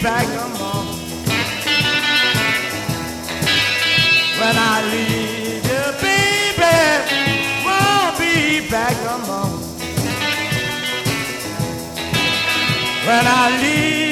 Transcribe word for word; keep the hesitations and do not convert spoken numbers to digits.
back no more. When I leave you, baby, won't be back no more. When I leave